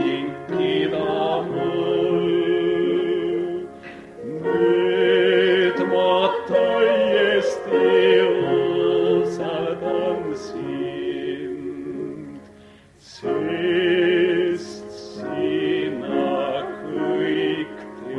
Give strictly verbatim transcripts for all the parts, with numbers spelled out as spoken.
kinkida mul. Nüüd ma täiesti usaldan sind, sest sina kõik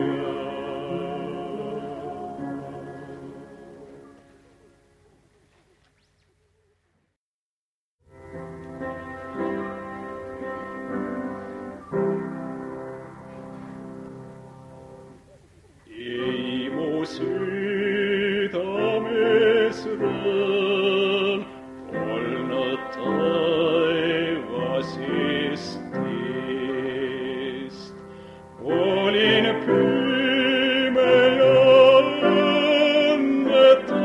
südames rõõm olnud taevasest teest. Olin pühme ja õnnetu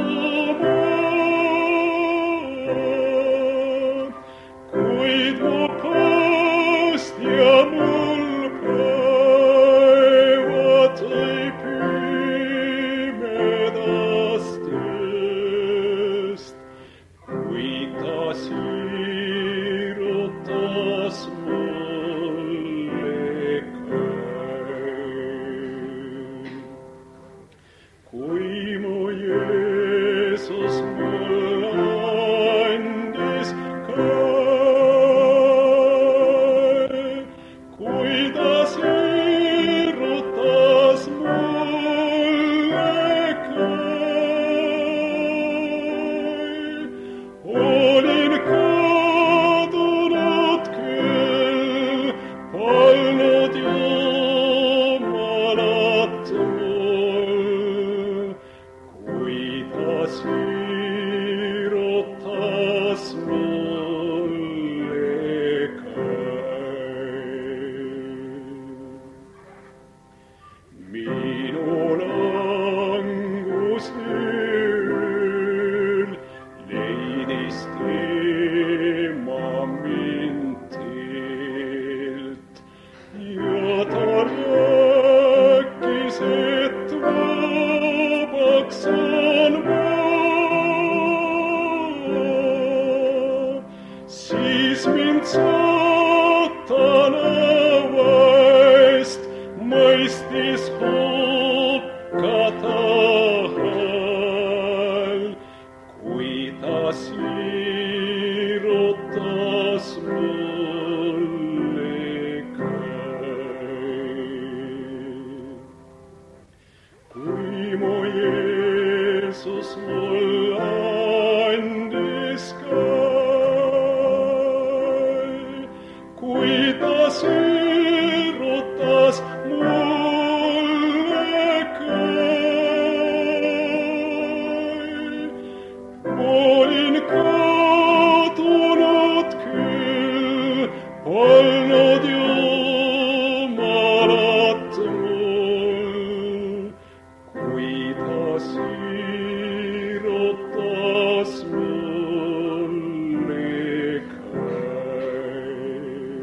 maa, kuid mu päästja mul päeva tõi pimedast ööst, kui ta sirutas mulle käe. Kui mu Jeesus mulle andis käe, kui ta sirutas mulle käe, olin kadunud küll, polnud Jumalat mul, kui ta sirutas mulle käe. Minu langus ööl leidis tema mind teelt ja ta rääkis, et vabaks on ma. Siis mind saatana vaest mõistis hukka tahal, kui ta sirutas mulle käe. Kui mu Jeesus mulle andis käe, kui ta sirutas mulle käe, olin kadunud küll, polnud Jumalat mul, kui ta sirutas mulle käe.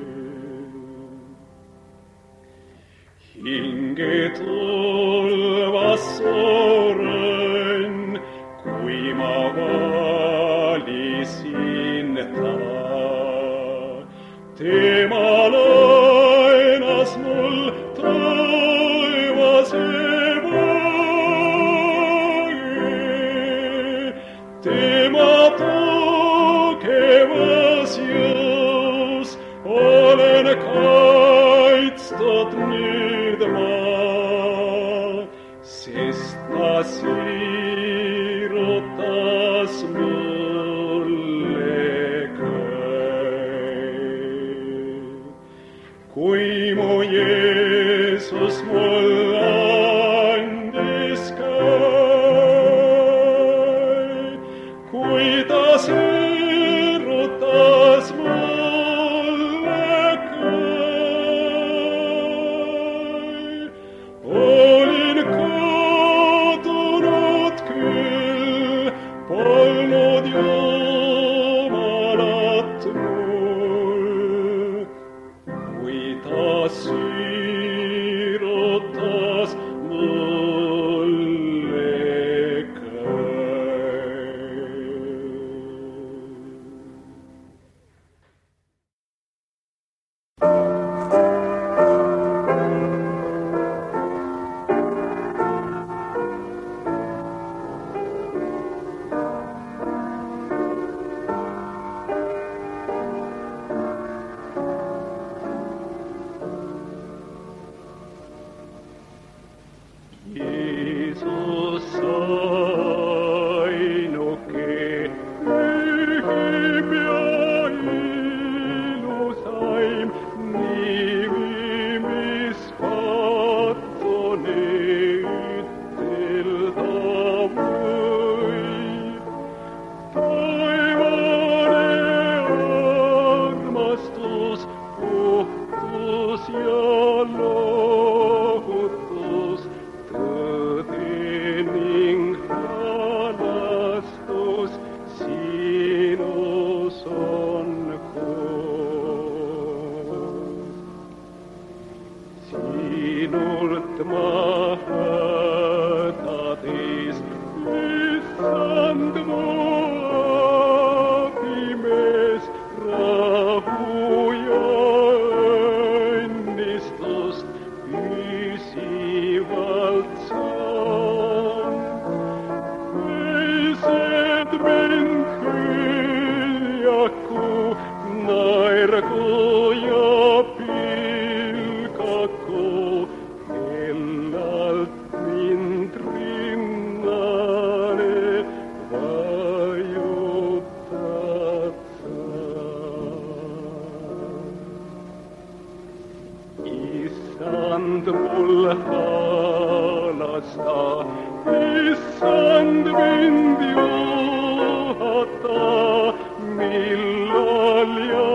Hinge tulvas soren, kui ma valisin ta. Tema laenas mul taevase vae, tema tugevas jõus olen kaitstud nüüd ma, sest ta sirutas mulle käe. Kui mu Jeesus mulle andis käe, kui ta sirutas mulle käe, olin kadunud küll, polnud Jumalat mul, kui ta sirutas mulle käe. Kristus ja lohutus, tõde ning halastus sinus on koos. Sinult ma hädades, issand mu abimees, rahu ja õnnistust püsivalt saan. Teised mind hüljaku, naergu ja pilgaku, kellalt mind rinnale vajutad sa. Issand mul halasta, issand mind juhata, millal ja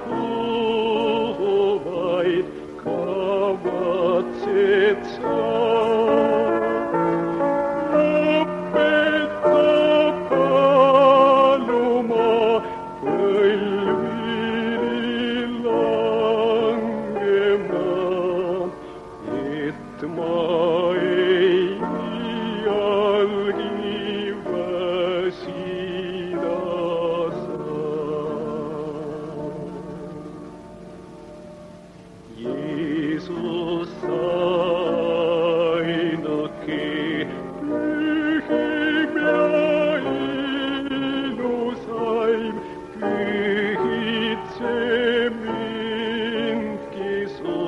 kuhu vaid kavatsed sa. Õpeta paluma põlvili langema, et ma ei iialgi väsida saa. Jeesus ainake, pühim ja ilusaim, pühitse mindki su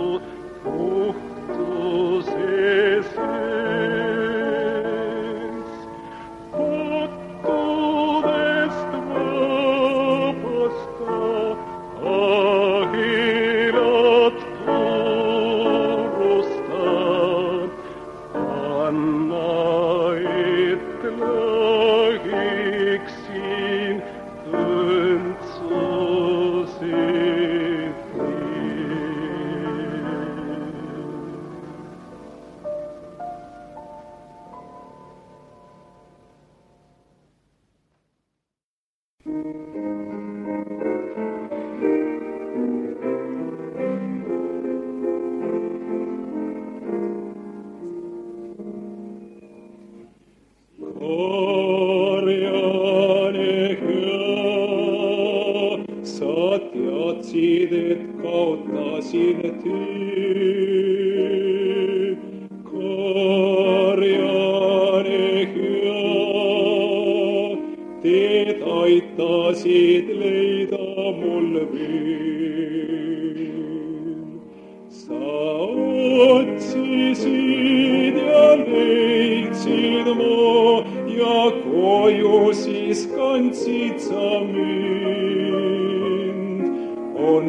puhtuse sees. Pattudest vabasta, ahilat purusta, anna, et läheksin õndsuse Karjane hea, sa teadsid, et kaotasin tee. Karjane hea, teed aitasid leida mul veel. Sa otsisid ja leidsid mu ja koju siis kandsid sa mind. On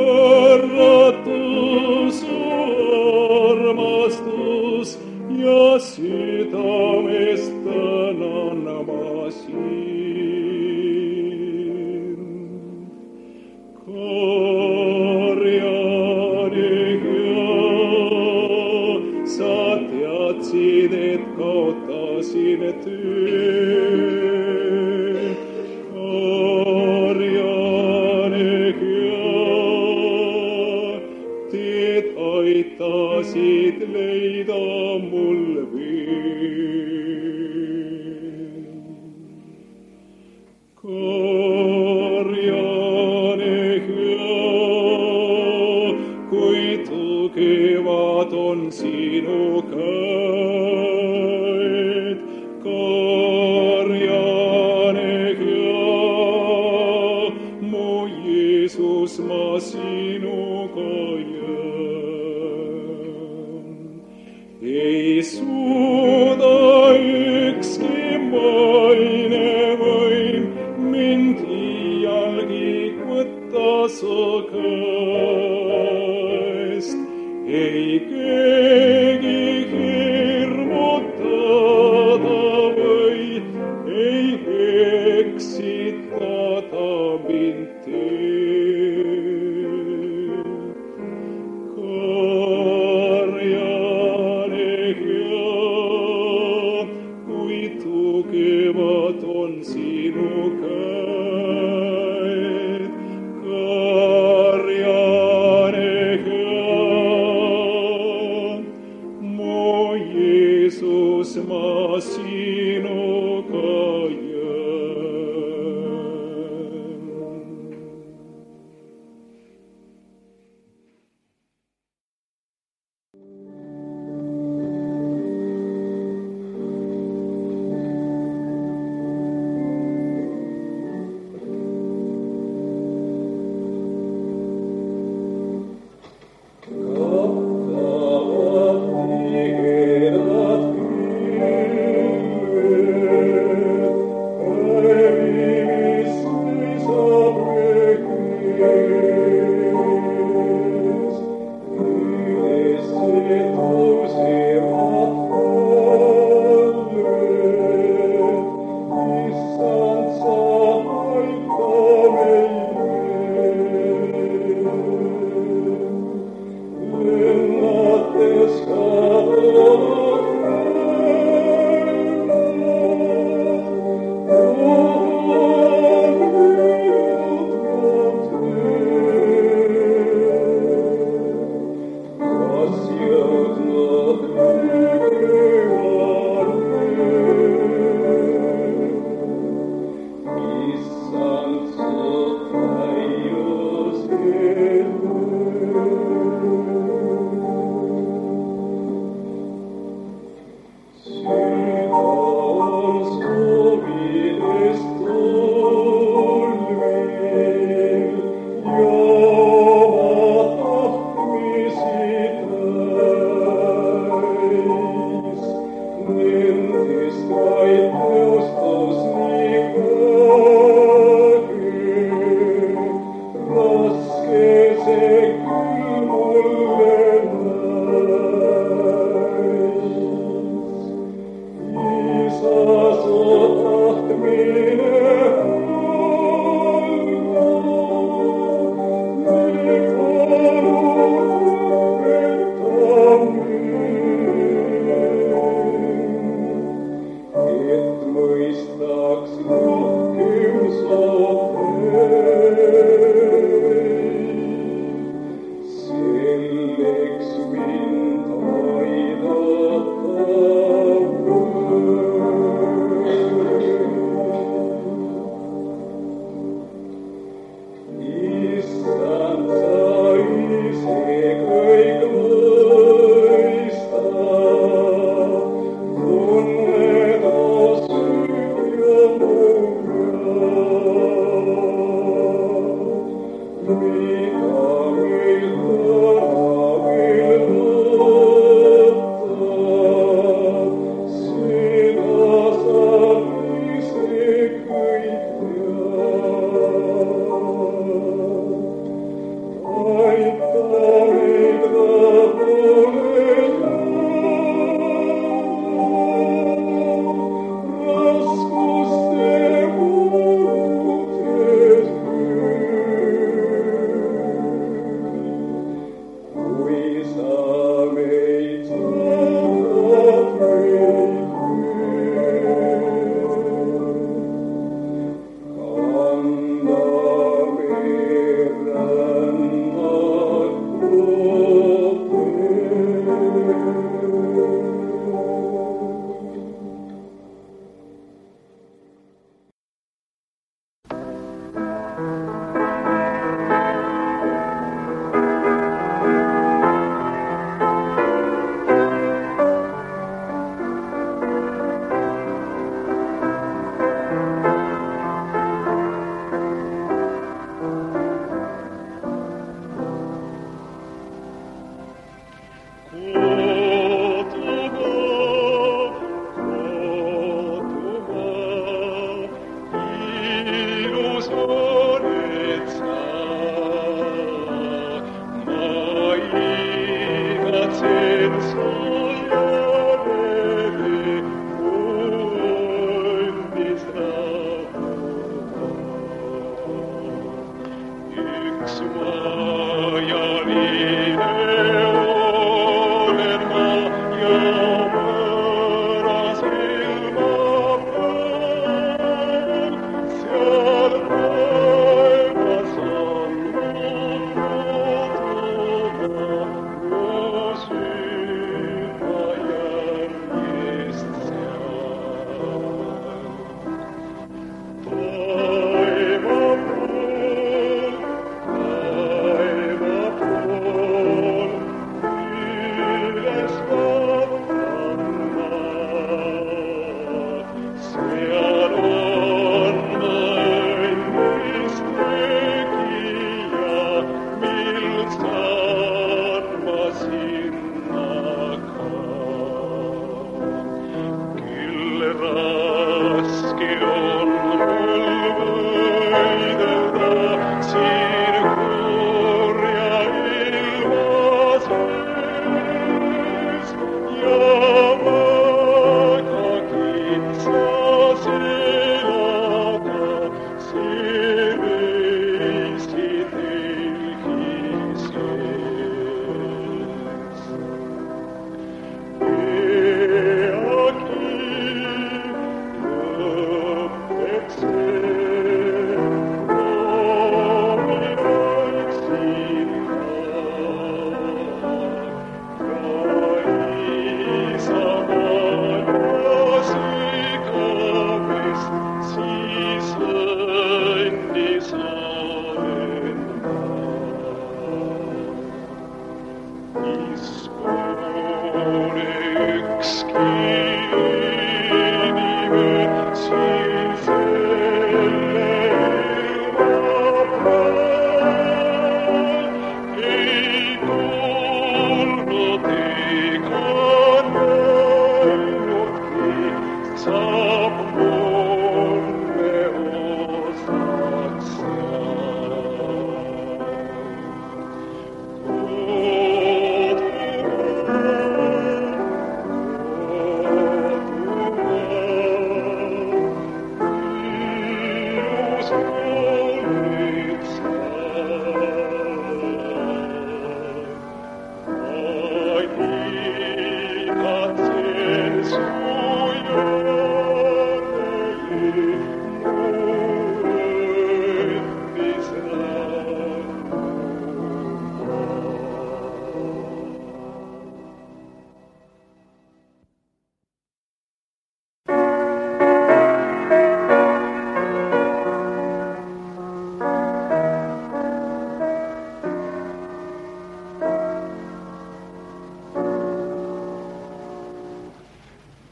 võrratu su armastus ja südamest tänan ma sind. Karjane hea, sa teadsid, et kaotasin töö. Karjane hea, teed aitasid leida mul veel. Karjane hea, kui tugevad on sinu käed. Karjane hea, mu Jeesus, ma sinuga jään. Ei suuda ükski maine võim mind iialgi võtta su käest. Ei keegi hirmutada või ei eksitada mind teed.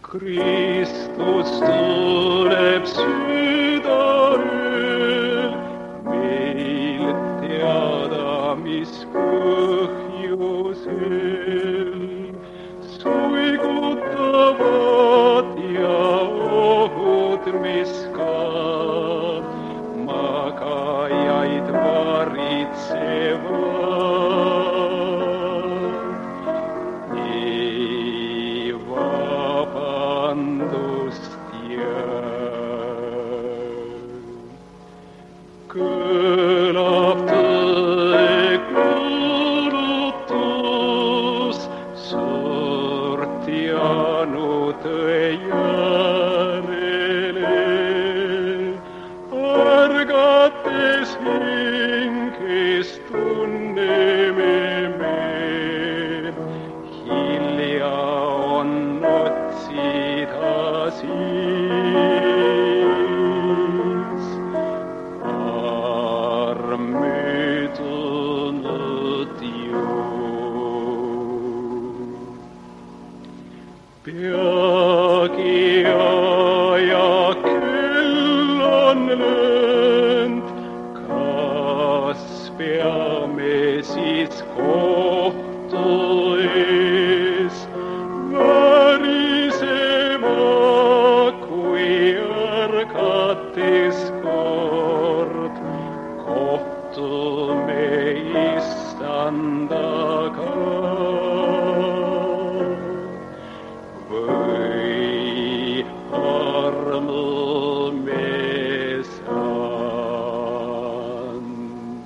Kristus tuleb südaööl, meil teada, mis põhjusel. Suigutavad ja ohud, mis ka magajaid varitsevad. Ei vabandust jää. Kõlab tõe kuulutus, sortianu tõe järele. Ärgates hinges tunneme me, hilja on otsida siis. Möödunud jõud. Peagi aja kell on löönd, kas peame siis kohtu ees värisema, kui ärgates kord kohtume Istandaga. Või armume sand.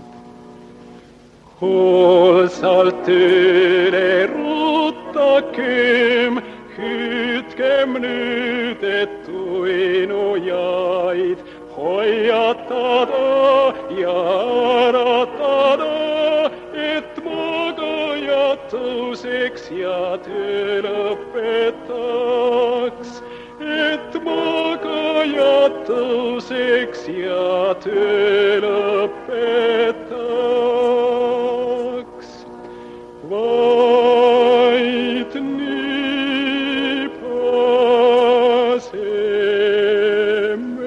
Hoolsalt tööle ruttakem, hüüdkem nüüd, et tuinujaid hoiatada ja äratada, et magajad tõuseks ja töö lõpetaks. Et magajad tõuseks ja töö lõpetaks. Vaid nii pääseme.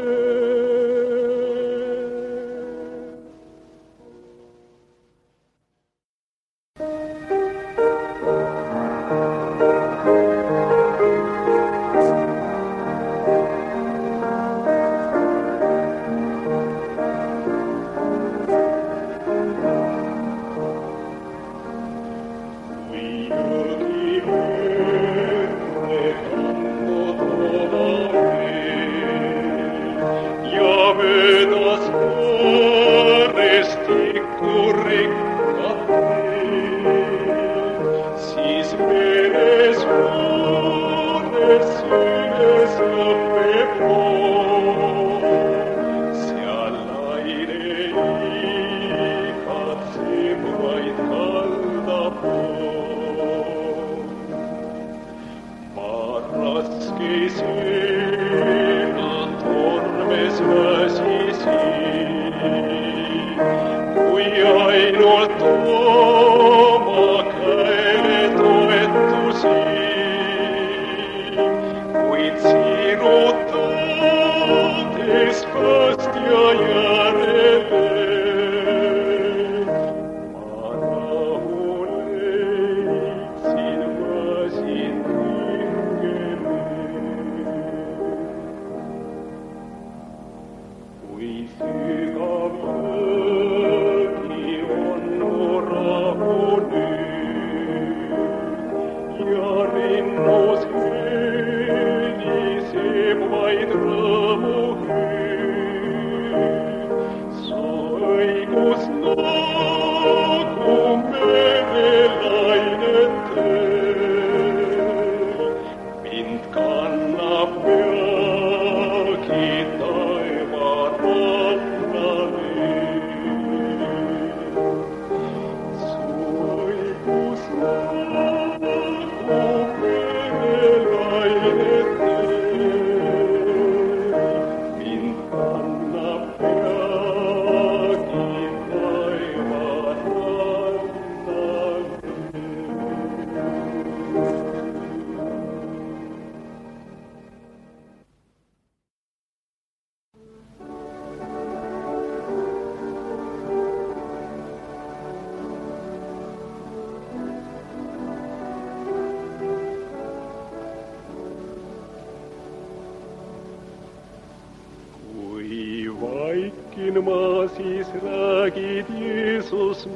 vaikin ma siis räägid Jeesus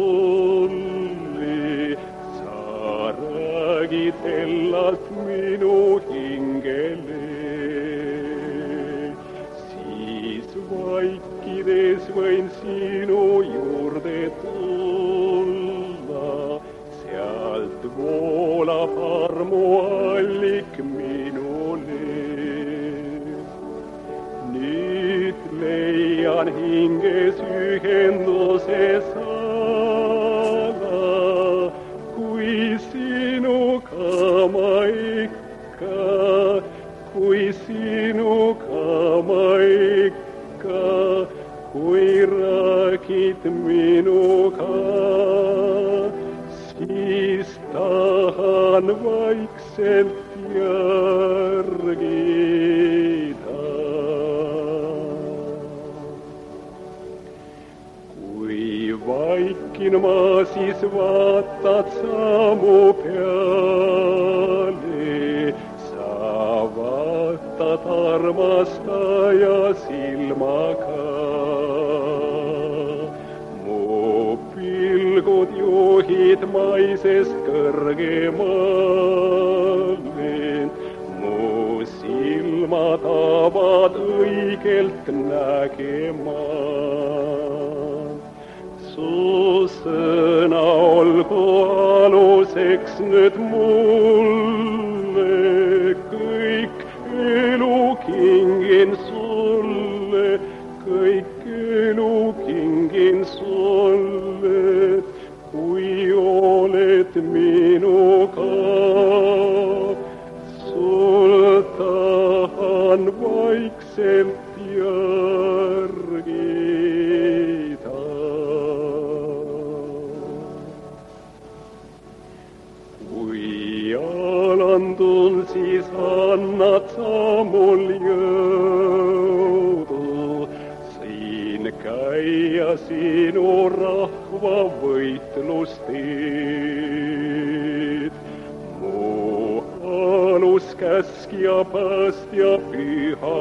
mulle, sa räägid hellalt minu hingele. Siis vaikides võin sinu juurde tulla, sealt voolab armuallik minule. Nüüd leian hinges ühenduse sala, kui sinuga ma ikka, kui sinuga ma ikka, kui räägid minuga, siis tahan vaikselt järgida. Kui vaikin ma, siis vaatad sammu peale, sa vaatad armastaja silmaga. Mu pilgud juhid maisest kõrgemale, mu silmad avad õigelt nägema. Su sõna olgu aluseks nüüd mulle, kõik elu kingin sulle, kõik elu kingin sulle, kui oled minuga. Sul tahan vaikselt järgida. Kui alandun, siis annad sa mul jõudu siin käia sinu rahva võitlusteed. Mu aluskäskja, päästja, püha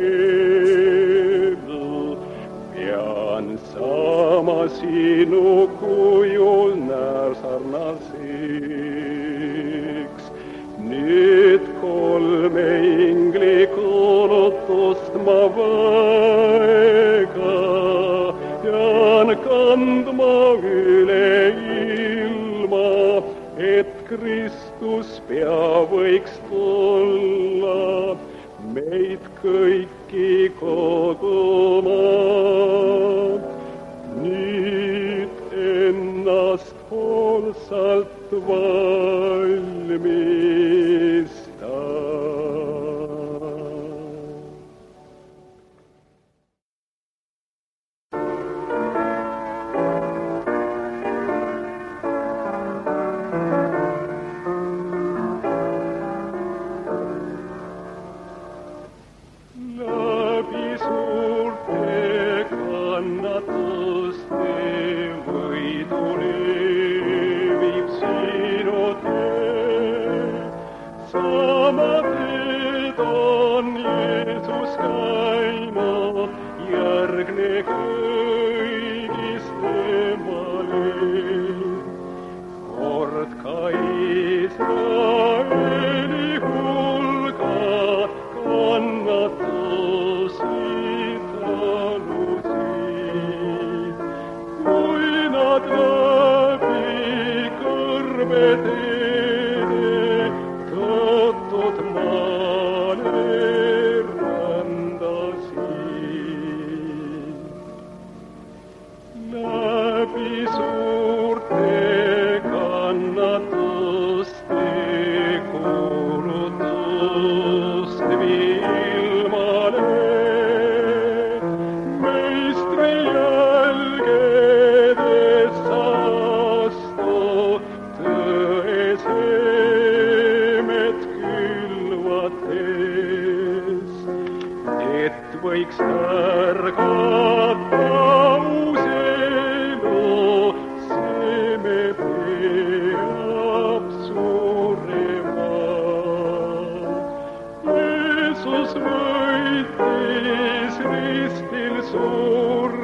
eel, pean saama sinu kujul närsarnaseks. Nüüd kolme ingli kuulutust ma väga pean kandma üle ilma, et Kristus pea võiks tulla meid kõiki koguma. Nüüd ennast hoolsalt valmista. Jesús võitis ristil suur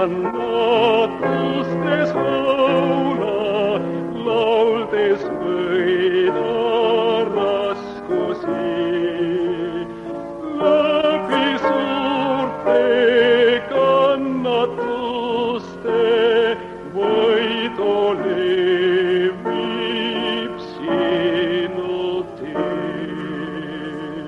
kannatustes laula, lauldes võida raskusi. Läbi suurte kannatuste võidu levib sinu teel.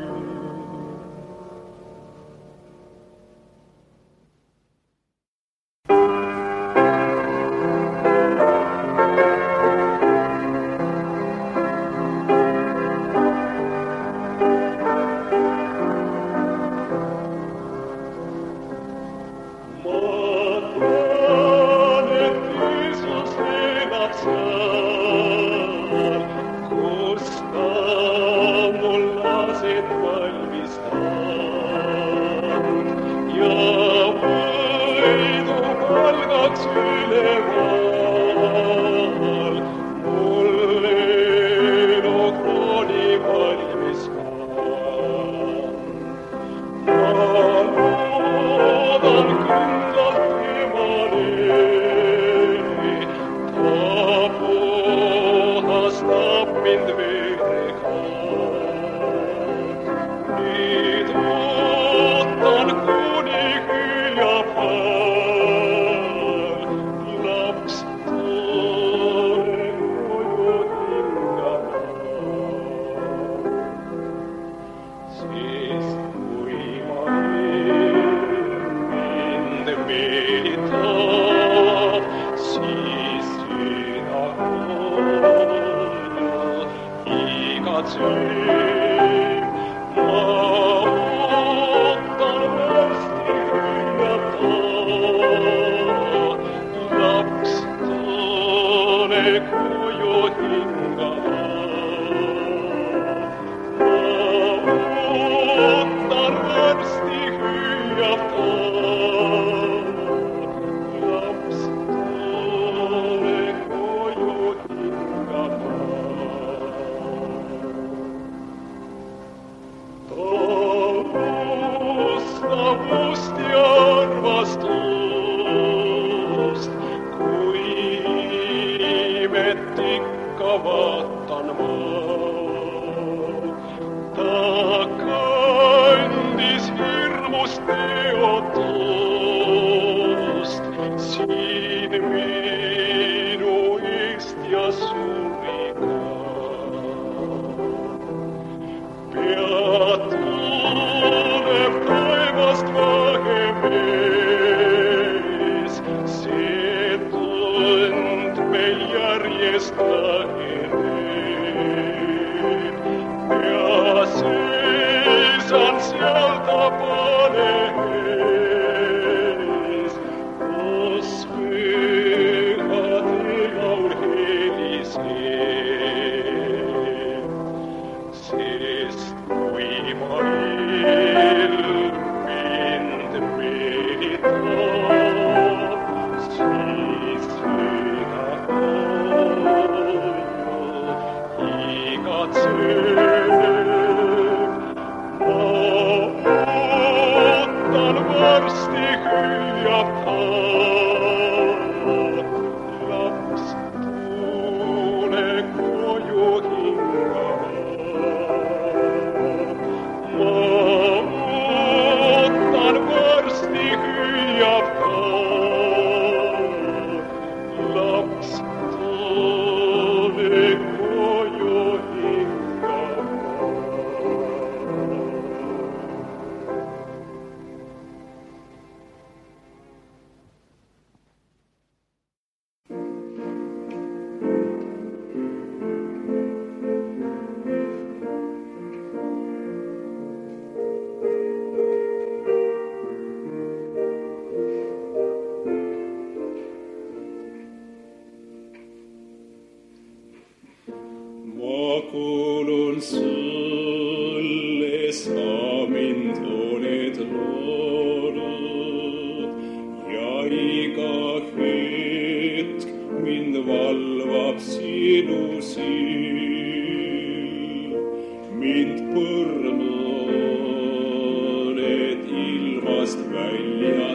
Mind põrmaned ilmast minust välja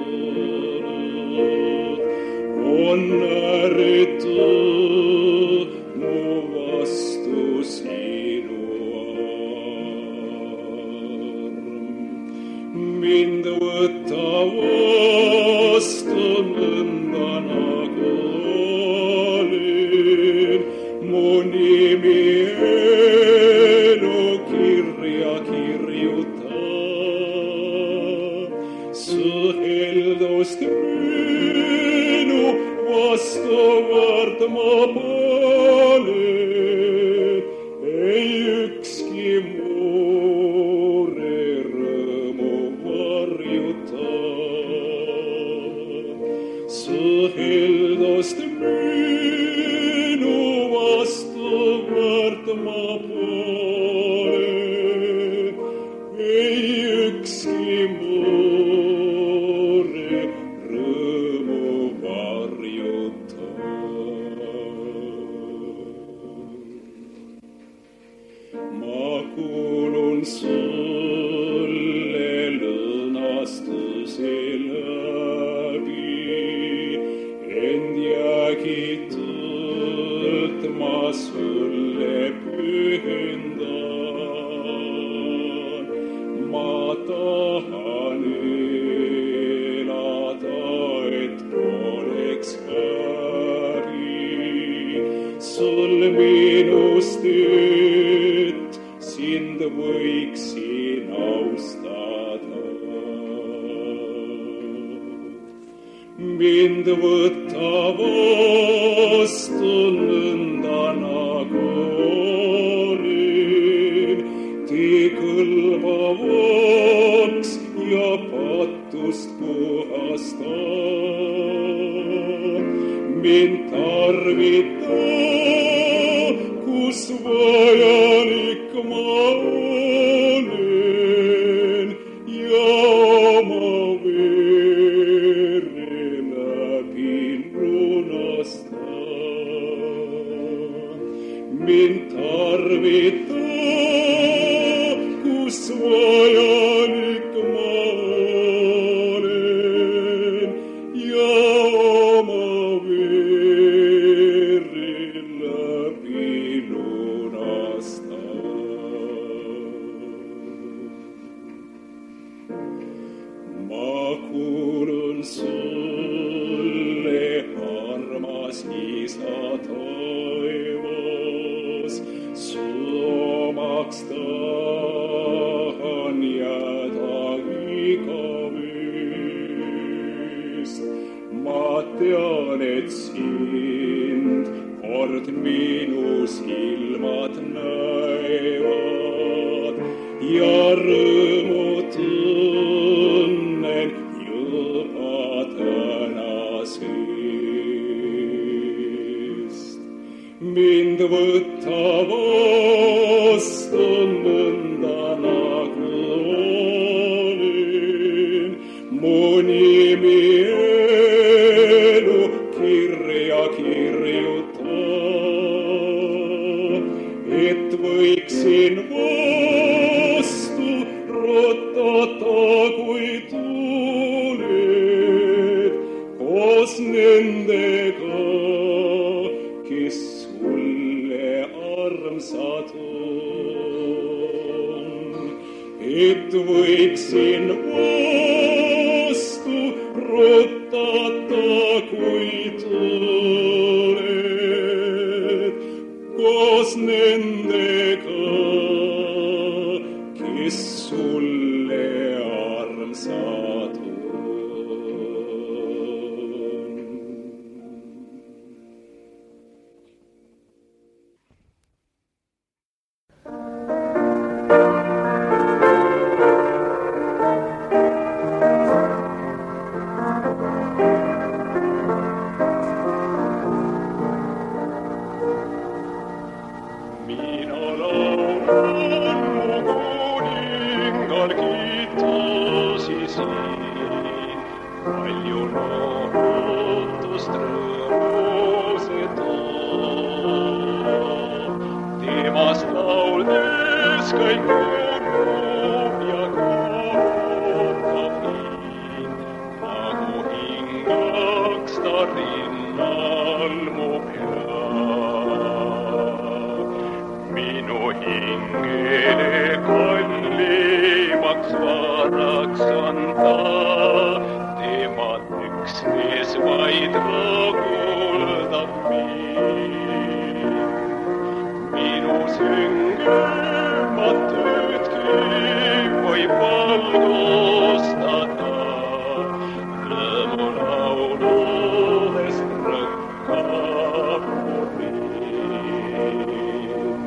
tulnud, on ärritu mu vastu sinu arm. Mind võta vastu nõnda nagu olin, mu nimi elukirja kirjuta. Su heldust minu vastu väärt ma panen, ei ükski mure rõõmu varjuta. Su heldust minu vastu väärt ma panen, ei ükski mure rõõmu varjuta. Ma kuulun sulle lõõnastuse läbi, end jäägi tõtt ma sulle pühendan. Ma tahan elada, et poleks häbi sul minust, et sind võiksin austada. Mind võta vastu nõnda nagu olin, tee kõlbavaks ja patust puhasta. Mind tarvita, kus vajalik ma olen, ja oma vere läbi lunasta. Mind tarvita, kus vajalik ma olen, ja oma vere läbi lunasta. Ma kuulun sulle, armas Isa taevas, su omaks tahan jääda igavest. Ma tean, et sind kord minu silmad näevad ja rõõmu tunnen juba tänasest. Mind võta vastu nõnda nagu olin, mu nimi elukirja kirjuta, et võiksin vastu rutata, kui tuled koos nendega, kes sulle armsad on. Et võiksin vastu rutata, kui tuled koos nendega, kes sulle armsad on. Kõik kuulub ja kuulub ka rinnal mu peab. Minu hingele kallimaks varaks on ta, temal üksnes vaid rahuldab mind. Minu süngemat töödki võib valgustada, rõõmu lauludest rõkkab mu rind.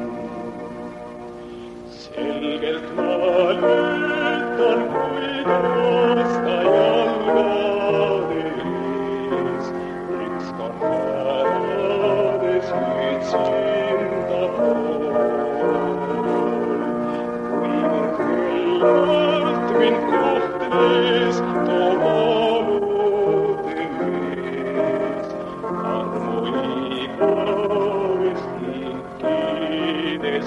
Selgelt ma löötan, kuidas ta jalgade ees, ükskord häälades hüüdsin ta pool. Kuivõrd küllalt mind kohtles too valude ees, armu igavest kinkides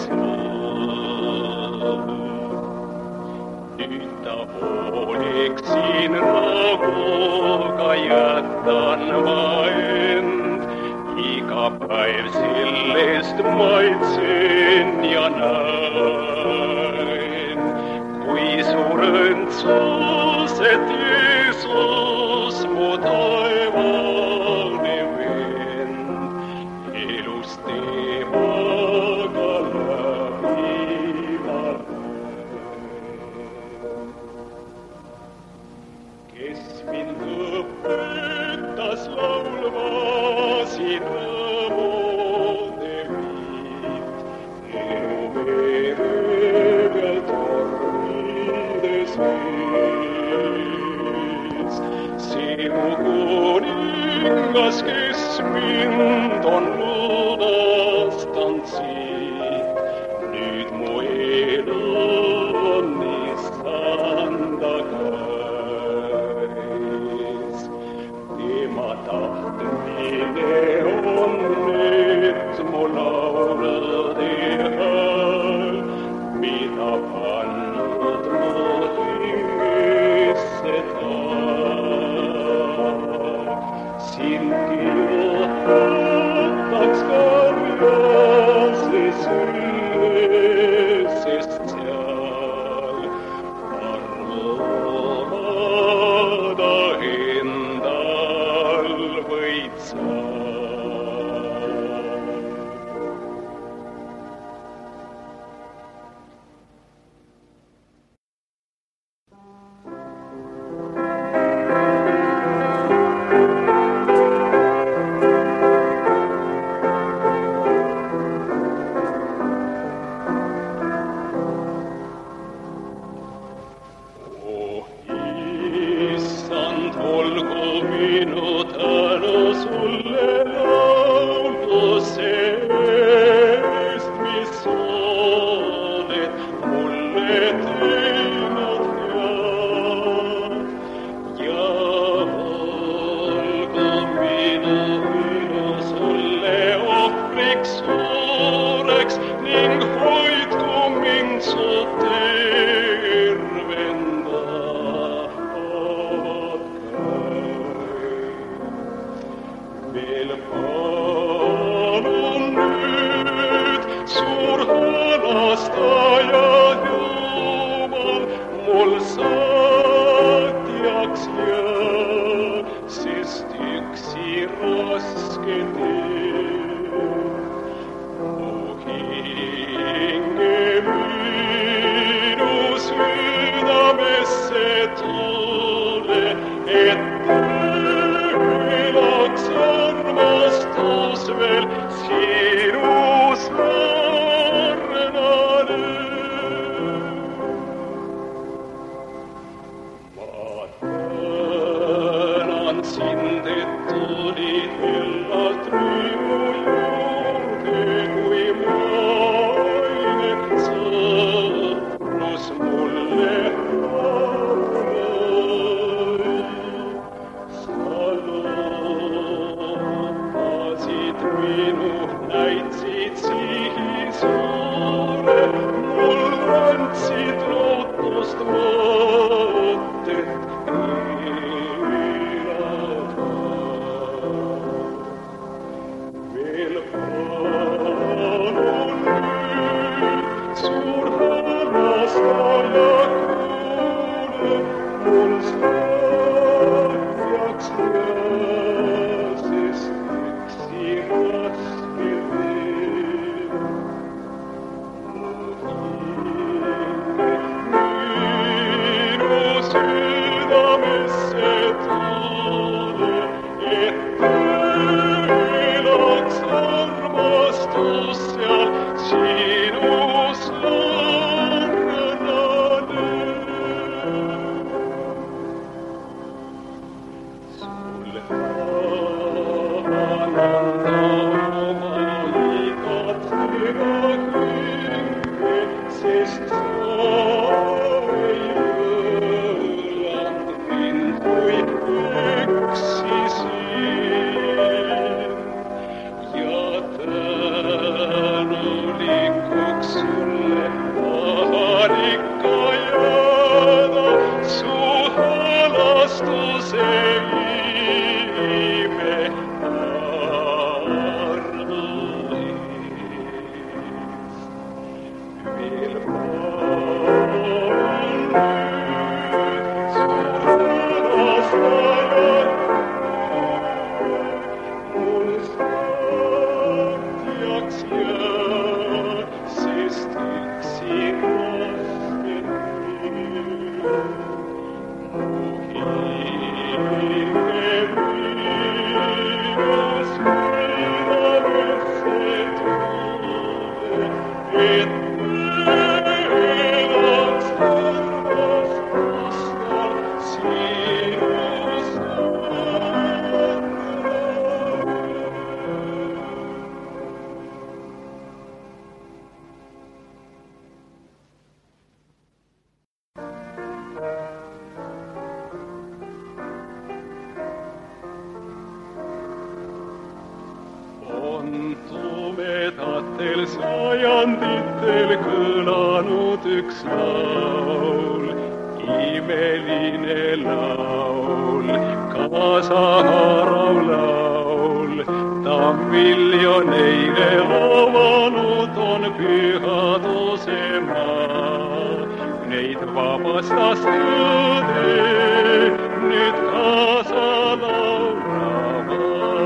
maal. Nüüd ta pooleksin rahuga jätan ma end, iga päev sellest maitsen ja näen, kui suur õndsus, et Jeesus mu taevane vend, elus temaga läbi ma kes mind õpetas laulma siin rõõmude viit, elu mere peal tormides vees. See mu kuningas, kes mind on lubastanud siit, nüüd mu elu on issanda käes. Tema tahtmine on, et mu laulade hääl, mida pannud mu hingesse taag, silgi juhataks karjase sülle, sest seal armada endal võid sa. Näitsid sihi tumedatel sajanditel kõlanud üks laul, imeline laul, kaasahaarav laul. Ta miljoneile avanud on pühaduse maa, neid vabastas tõde, nüüd kaasa laulavad.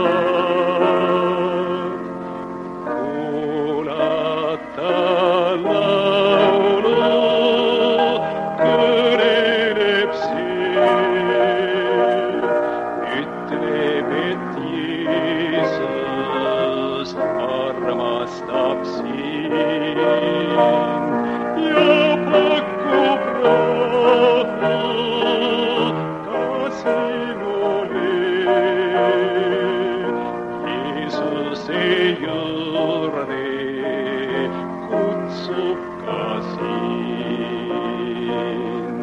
Kuulata laulu, kõneleb see, ütleb, et Jeesus armastab sind ja pakub raha ka sinule. Jeesuse juurde kutsub ka sind.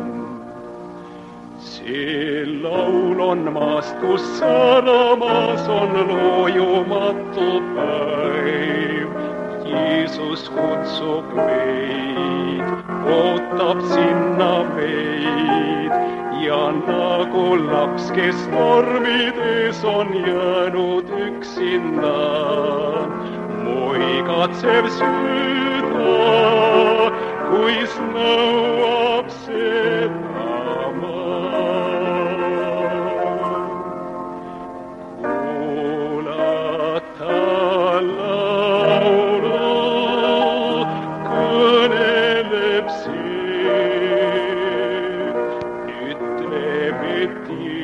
See laul on maast, kus sadamas on loojumatu päev. Jeesus kutsub meid, ootab sinna meid ja nagu laps, kes tormides on jäänud üksinda, moigatsev süda, kuis nõuab seda maad. Kuulata laulu, kõneleb see, ütleb, et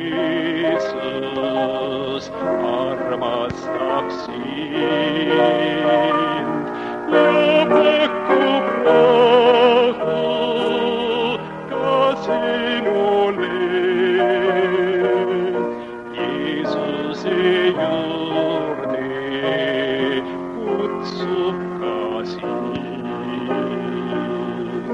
Jeesus armastab sind ja pakub raha ka sinule. Jeesuse juurde kutsub ka sind.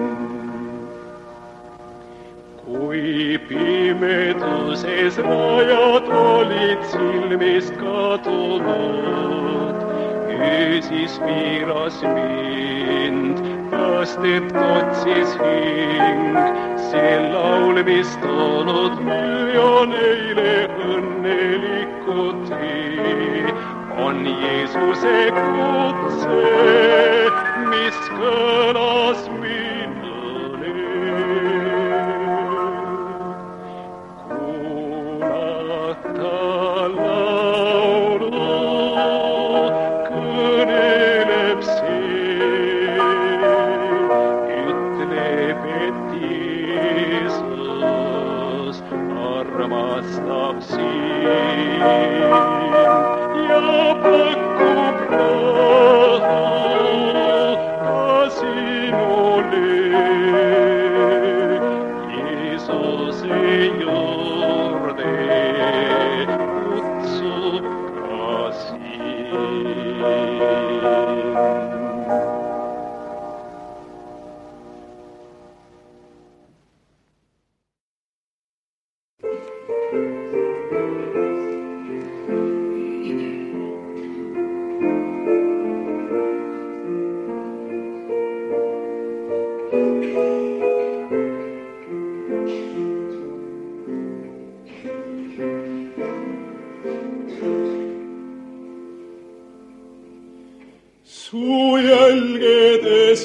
Kui pimeduses rajad olid silmist kadunud, öö siis piiras mind, päästet otsis hing. See laul, mis toonud miljoneile õnnelikku tee, on Jeesuse kutse, mis kõlas minule. Kuulata laulu, kõneleb see, ütleb, et Jeesus armastab sind ja pakub raha ka sinule. Jeesuse juurde kutsub ka sind. Su jälgedes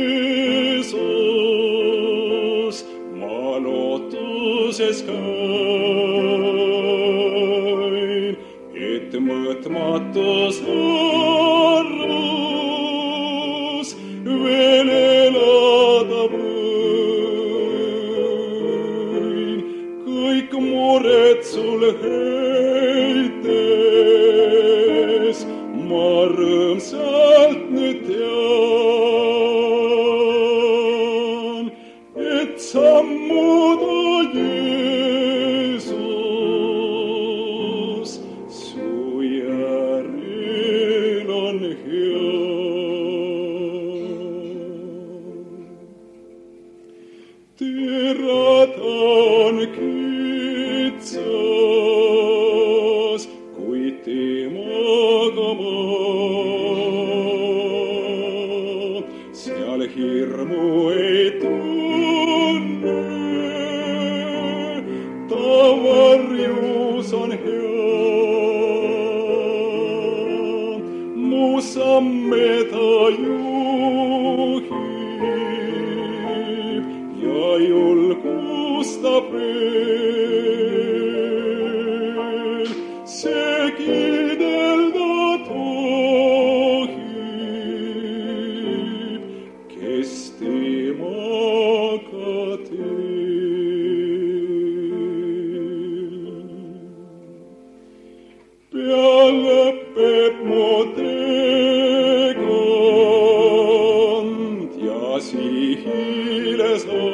Jeesus ma lootuses käin, et mõõtmatus arvus veel elada võin. Kõik mured sul heites ma rõõmsalt nüüd tean, et sammuda Jeesus su järel on hea. Terad on kitsas, kui temaga ma seal hirmu ei tunne, ta varjus on hea. Mu samme ta juhib ja julgustab veel, see kiidelda tohib, kes temaga teel. Pea lõpeb mu teekond ja sihile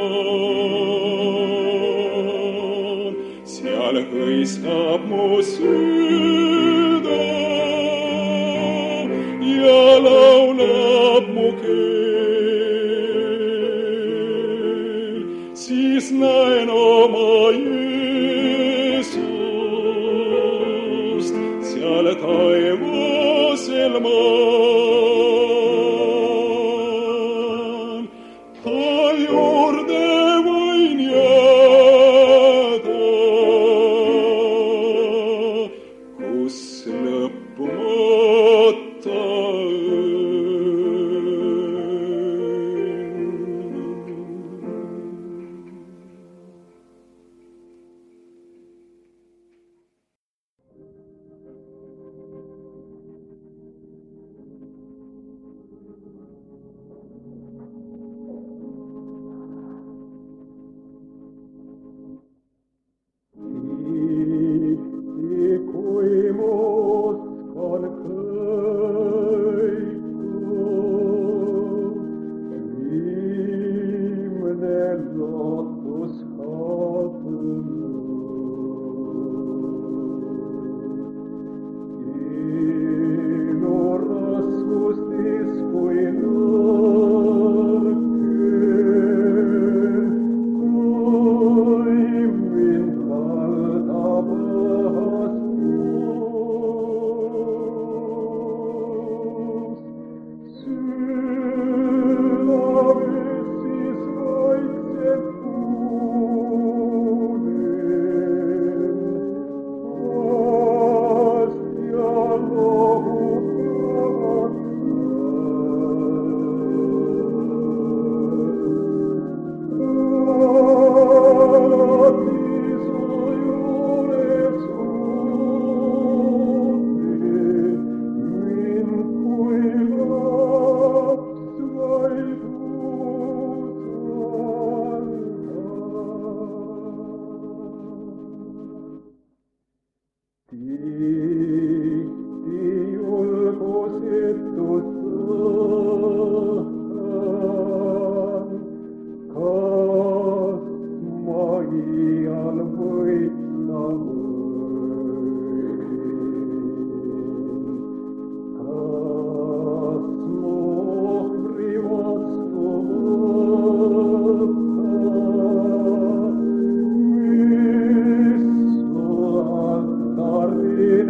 saan, seal hõiskab mu süda ja laulab mu keel. Siis näen oma Jeesust seal taevasel maal. Ta juurde võin jääda, kus lõppmata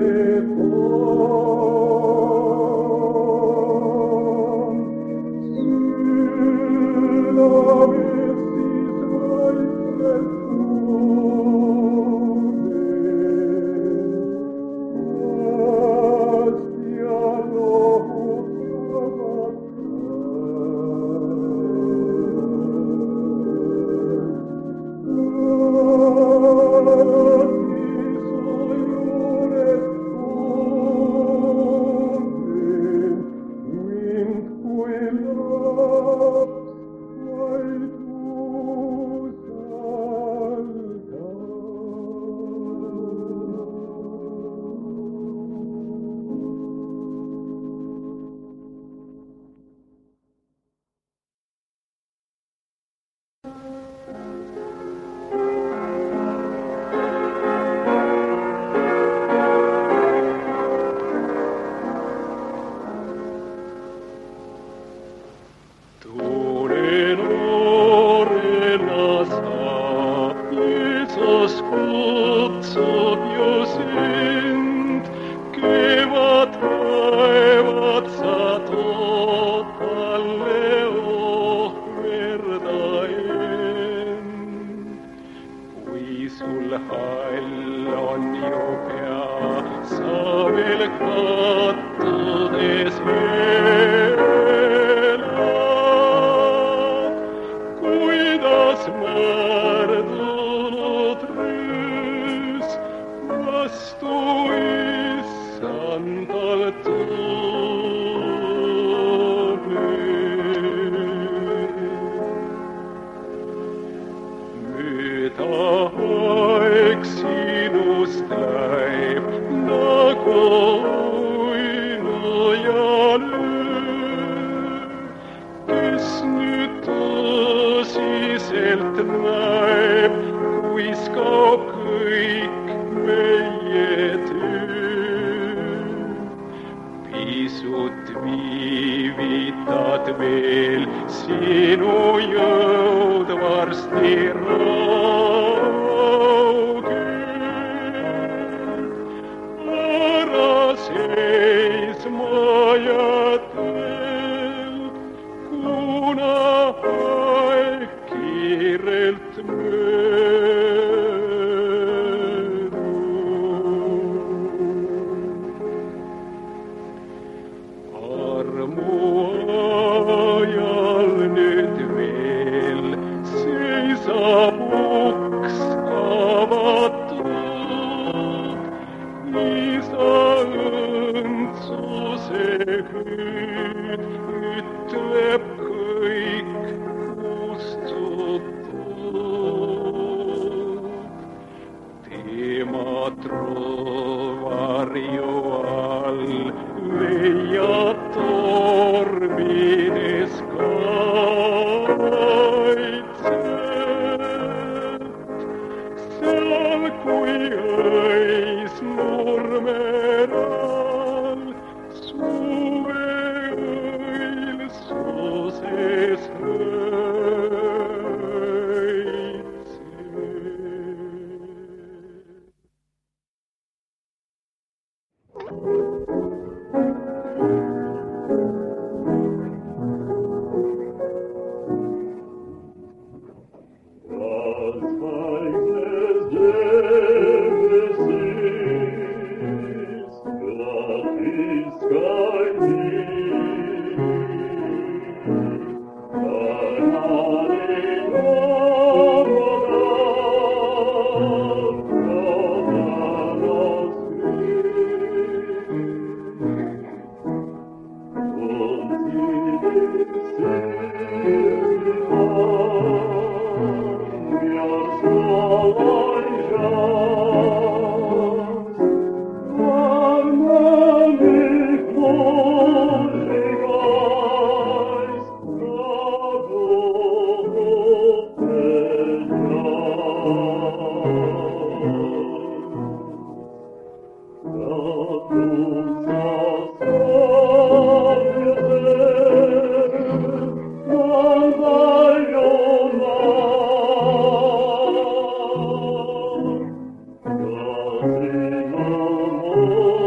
Oh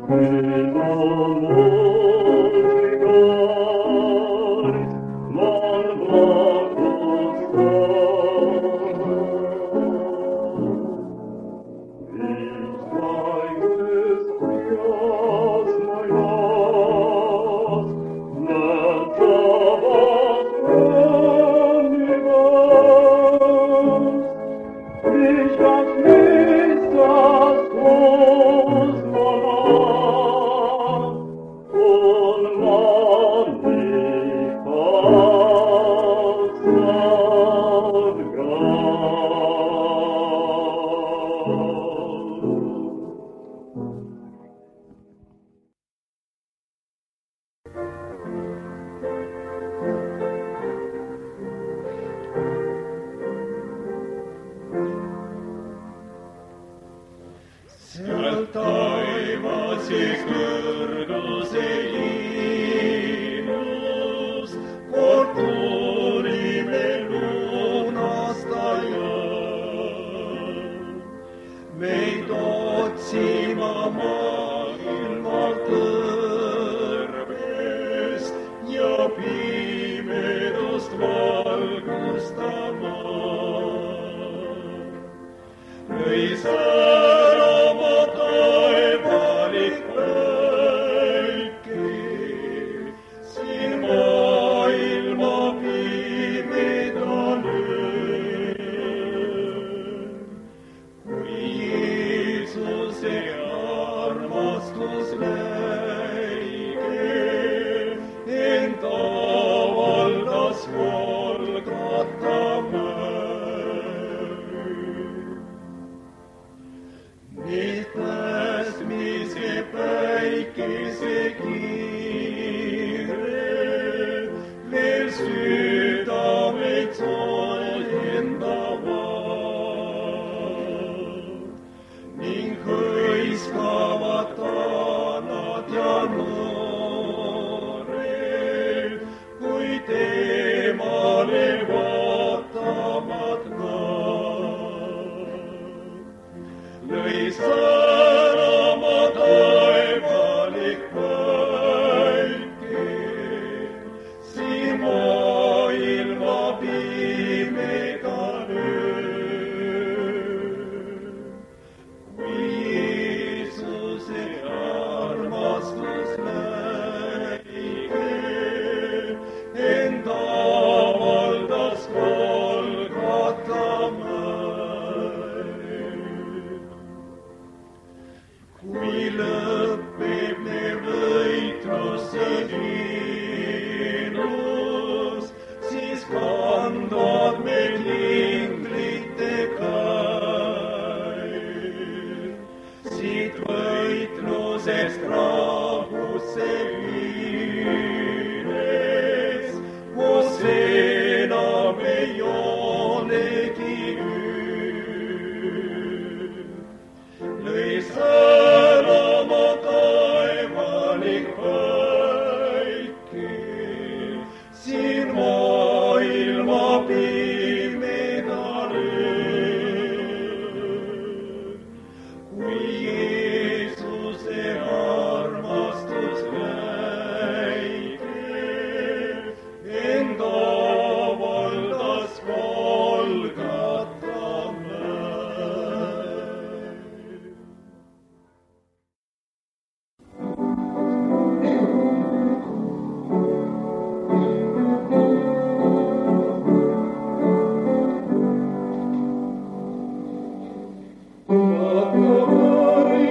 What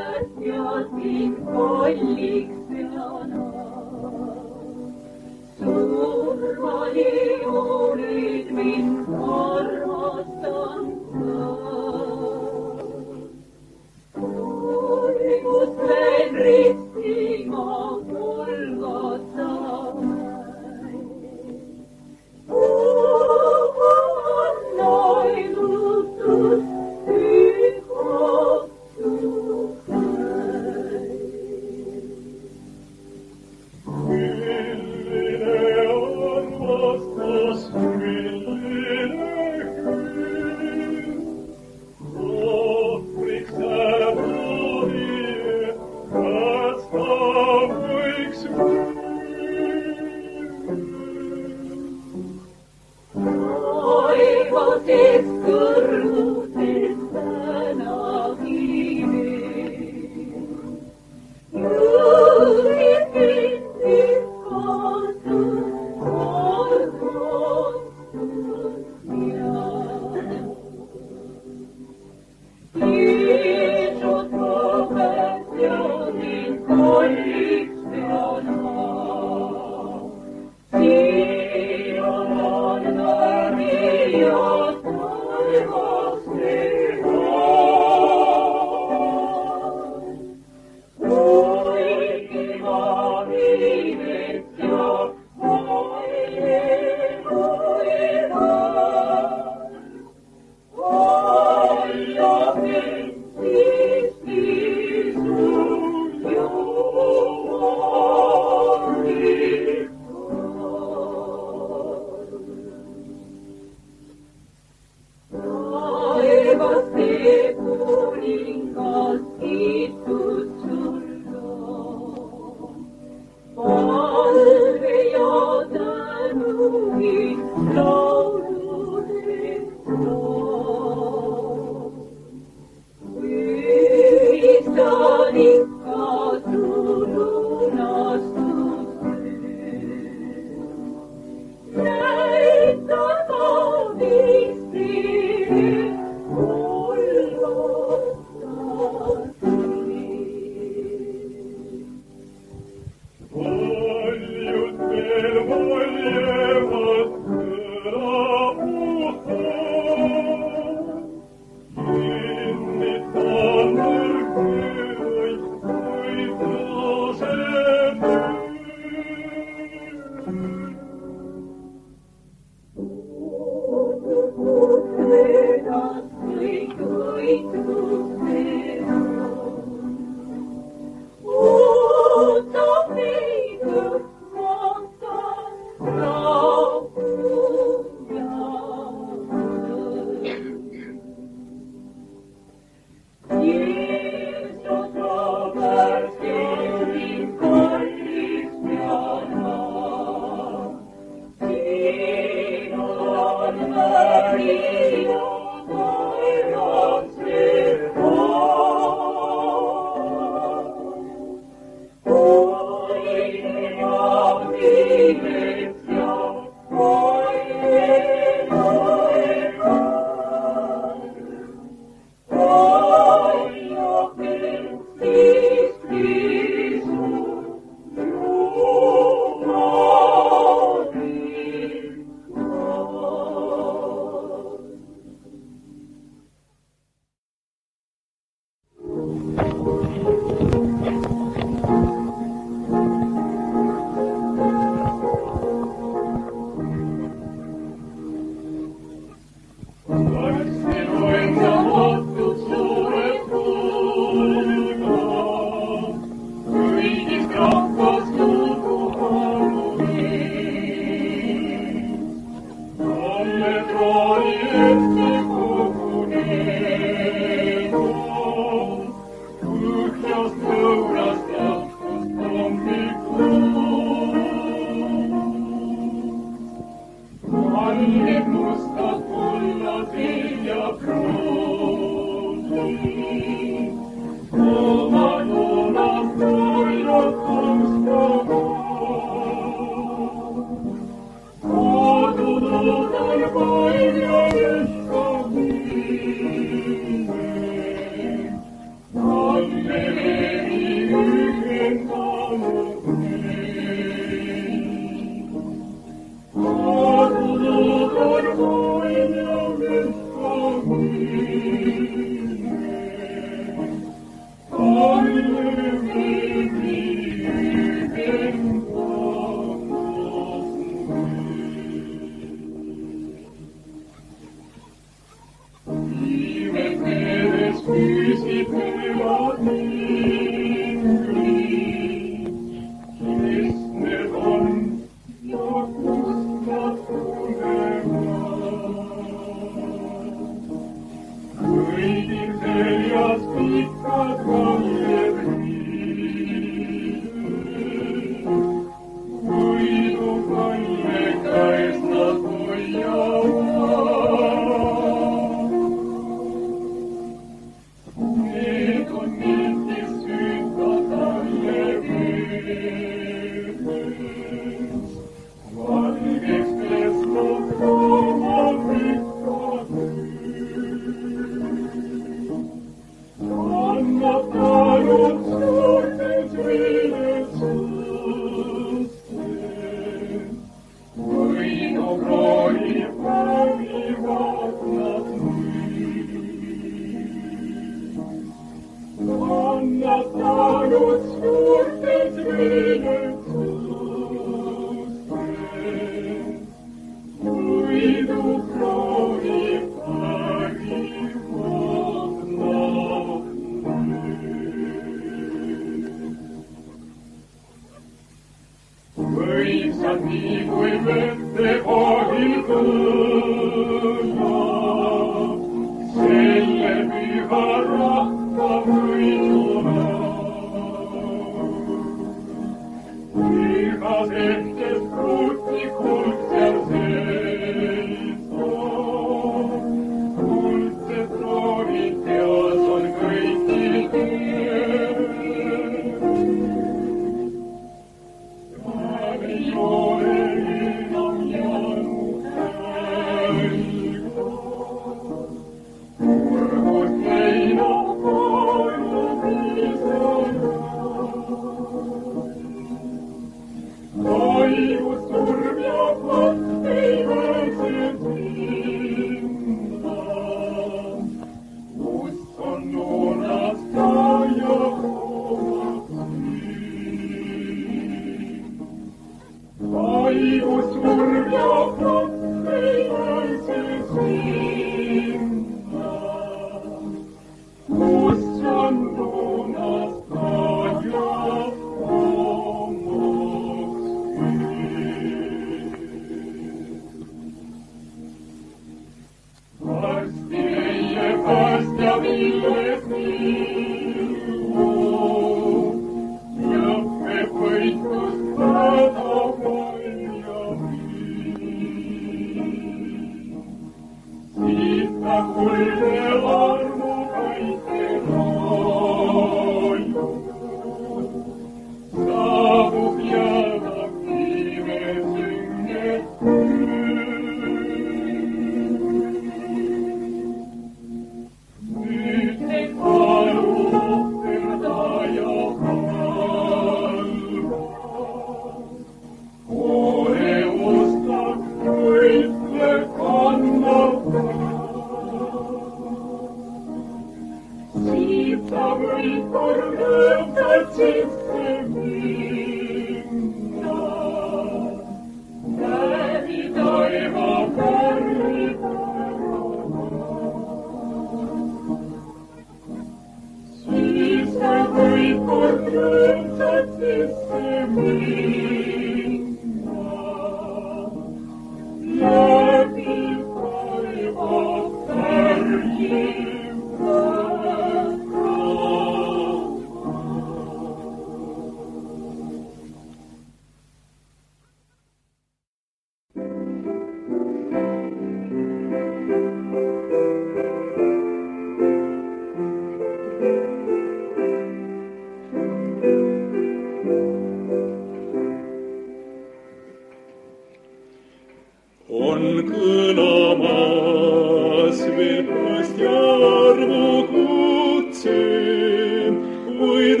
päevast ja armu kutse, võid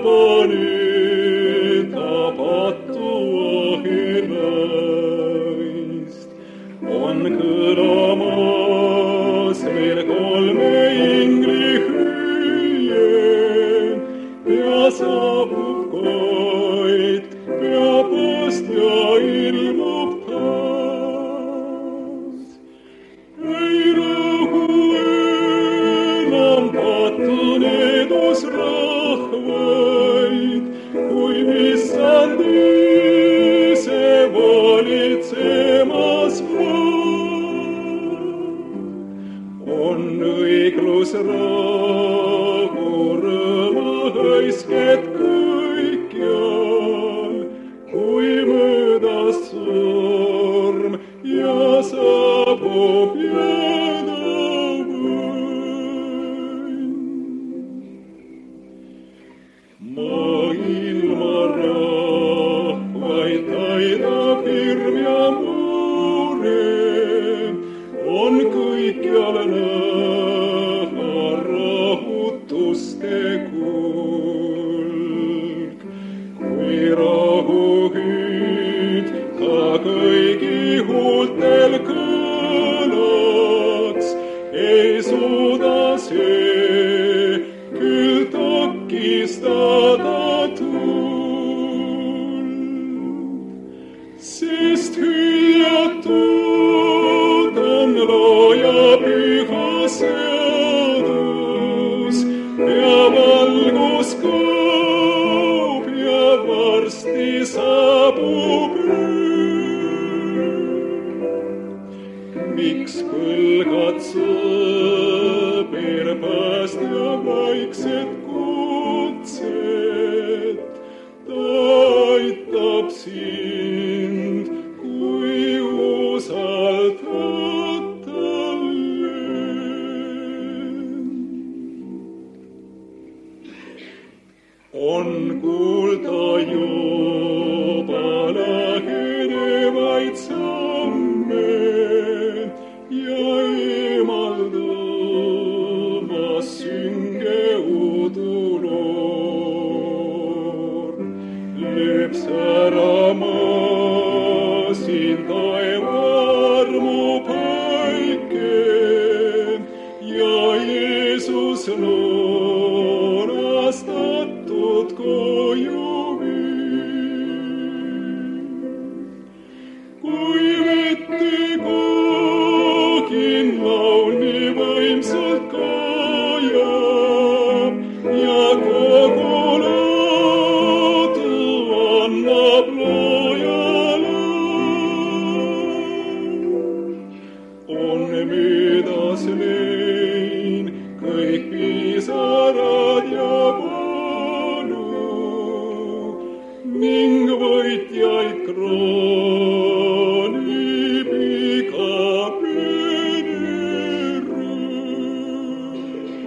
vabaneda patu ahelaist. On kõlamas veel kolme ingli hüüe ja saabub koit, peapast ja ilmub taas. Ei rõhu enam patuneedus rahvaid, kui issand ise valitsemas on õiglus rahu rõõmu hõisked kõikjal, kui möödas surm ja saabub jäädavõim. Maailma rahvaid taidab hirm ja mure, on kõikjal näha rahutuste kulg. Kui rahuhüüd ka kõigi huultel kõlaks, ei suuda see küll takistada tuld, sest hüljatud on looja püha seadus ja valgus kaob ja varsti saabub öö. Miks põlgad sõber päästja vaikset kutset, ta aitab sind, kui usaldad talle. On kuulda juba lähenevaid samme ja eemaldamas sünge uduloor. Lööb särama siin taeva armu päike ja Jeesus loonastatud koju viib. Kui vette kogin laul nii võimsalt kajab ja kogu loodu annab loojale, on möödas lein kõik pisarad ja valu ning võitjaid kroonib igavene rõõm.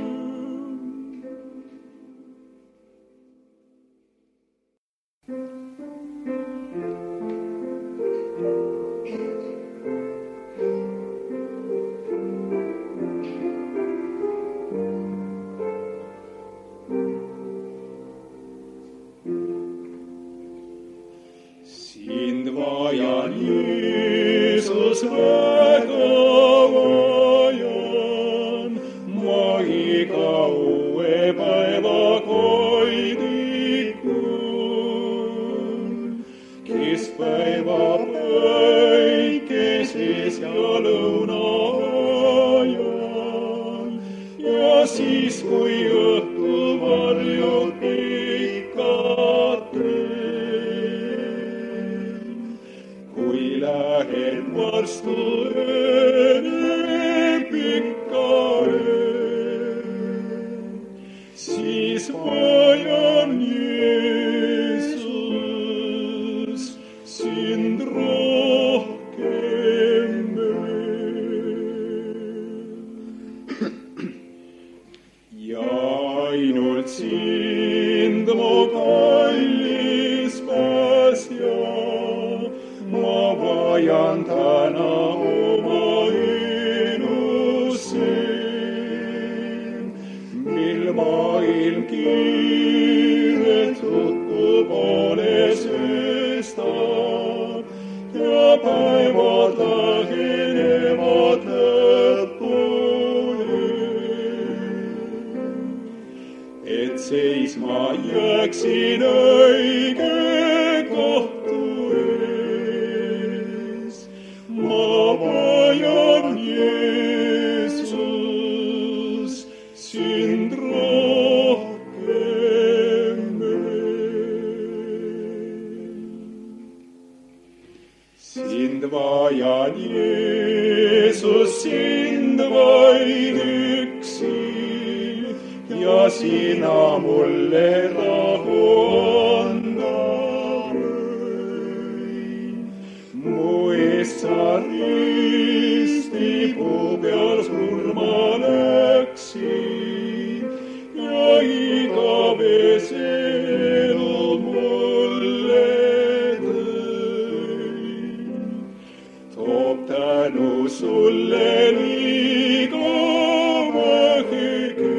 Sind vajan, Jeesus, väga vajan, ma iga uue päeva koidikul. Keskpäeva päikeses ja lõuna ajal ja siis, kui õhtu varjud pikad lähen varstu ööne pikka öö, siis vajan Jeesus sind rohkem veel. Ja ainult sind, mu kallis päästja, ma vajan täna oma kiirelt ruttu poole süstab ja päevad lähenevad lõpuni. Et seisma jääksin õige kohtu ees, ma vajan Jeesus sind rohkem veel. Sind vajan Jeesus, sind vaid üksi, ja sina mulle rahu anda võid. Mu eest sa ristipuu peal surma läksid ja igavese elu mulle tõid. Toob tänu sulle liiga vähegi,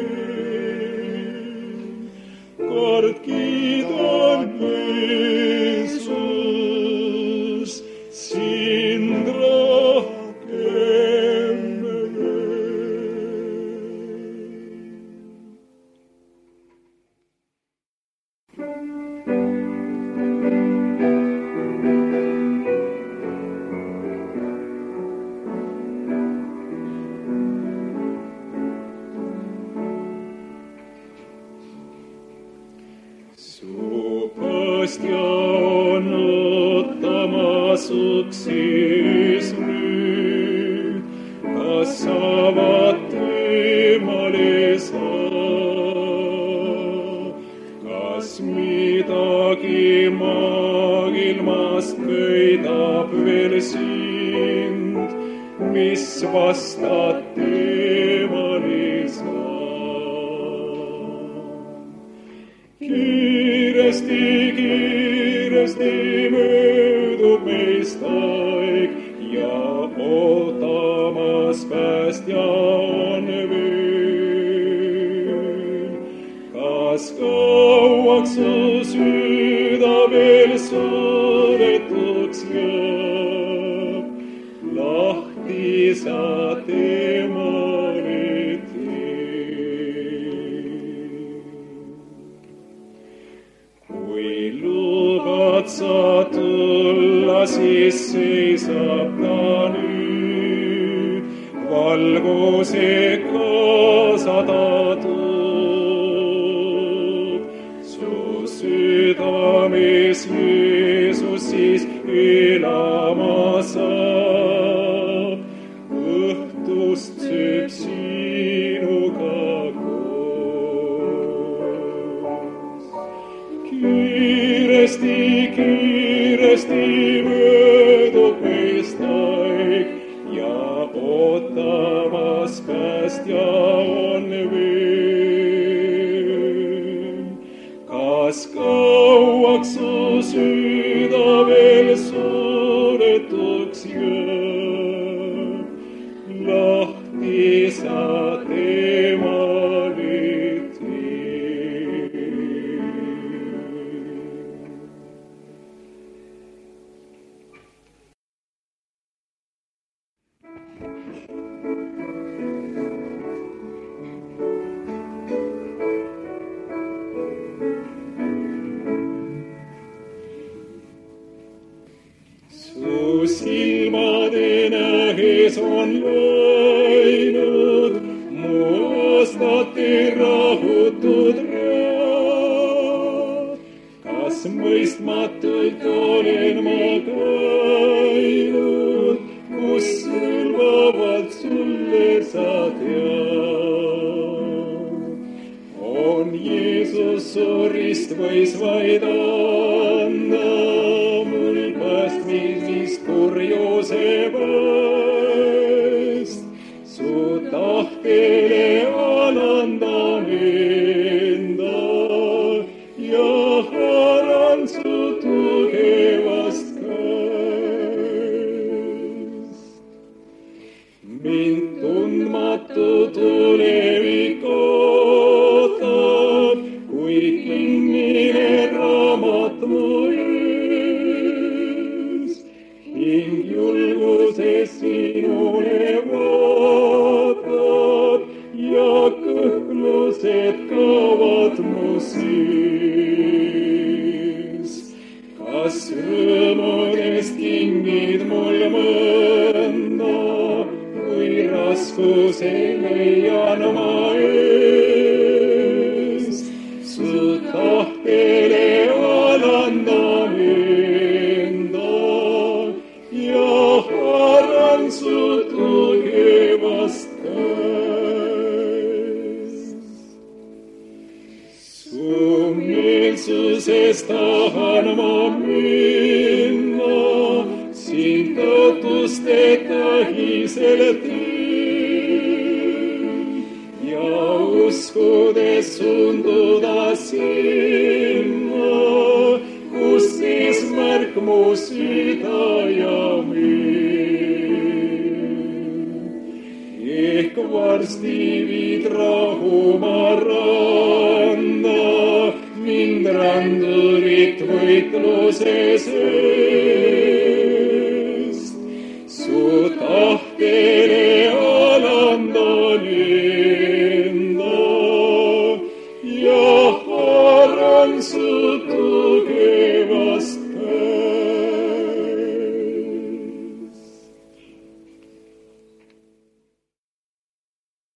kord kiidan Jeesus sind rohkem veel. Su päästja on ootamas uksis nüüd, kas saavad temale saa. Kas midagi maailmast köidab veel sind, mis vastad temale saa. Kiiresti, kiiresti möödub meist aeg ja ootamas päästja on veel. Kas kauaks su süda veel suletuks jääb, lahti sa temale sa tulla, siis seisab ta nüüd, valguse kaasa ta toob. Su südames Jeesus siis elama saab, õhtust sööb sinuga koos. Kiiresti, kiiresti möödub meist aeg ja ootamas päästja on veel. Kas kauaks su süda veel suletuks jääb, lahti sa temale teed. Su silmade nähes on läinud mu aastate rahutud read. Kas mõistmatult olen ma käinud, kus sõlmavalt sulle sa tead. On Jeesus surist võis vaid anda mul päästmisest kurjuse pärast. Su tahtele alandan enda ja haaran su tugevast käest. Mind tundmatu tulevik ootab, võitlused kaovad mu sees. Kas rõõmudest kingid mul mõnda, kui raskuse leian ma ees? Su tahtele alandan enda ja haaran su tugevast käest. Su meelsusest tahan ma minna, sind tõotusteta hiisel teen ja uskudes suunduda sinna, kus eesmärk mu süda ja meel. Ehk varsti viid rahuma randa, mind randurit võitluses eest. Su tahtele alandan enda ja haaran su tugev.